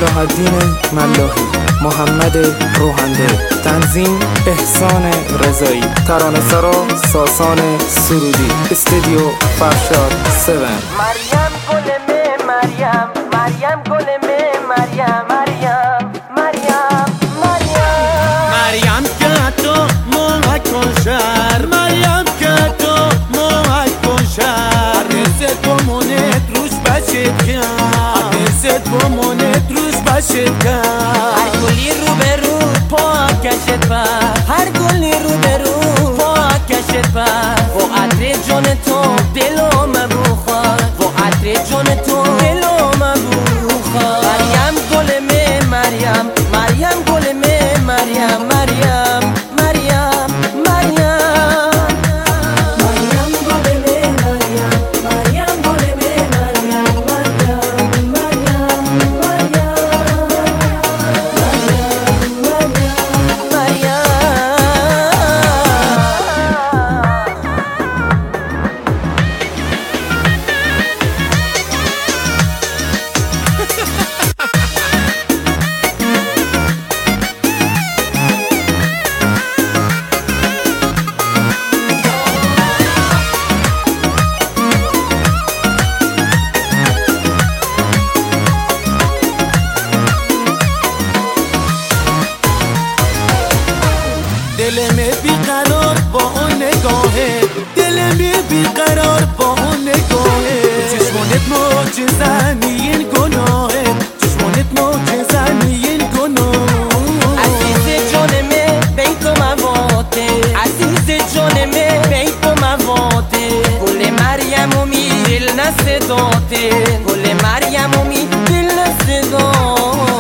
صلاح الدین ملاحی، محمد روحنده، تنظیم احسان رضایی، ترانه‌سرا ساسان سرودی، استودیو فرشاد 7. مریم گل می مریم، مریم گل می مریم، مریم مریم مریم مریم که تو موهک کن شهر، مریم که تو موهک کن شهر، عدس کمونت روش بشید کن، عدس کمونت روش بشید کن. هر گلی رو به رو پاکشت پر، هر گلی رو به رو پاکشت پر، و عطر جان تو دلم بخواد، و عطر جان تو دلم بخواد. مریم گل می مریم، مریم گل می مریم، مریم مریم مریم مریم گل می مریم، مریم گل می مریم، مریم مریم دلم بیقرار با اون نگاهه، دلم بیقرار با اون نگاهه، چشمانت معجزه‌ن این گناهه، چشمانت معجزه‌ن این گناه. عزیز جان من بیت و مواته، عزیز جان من بیت و مواته، گل مریم می دل نصداته، گل مریم می دل نصداته.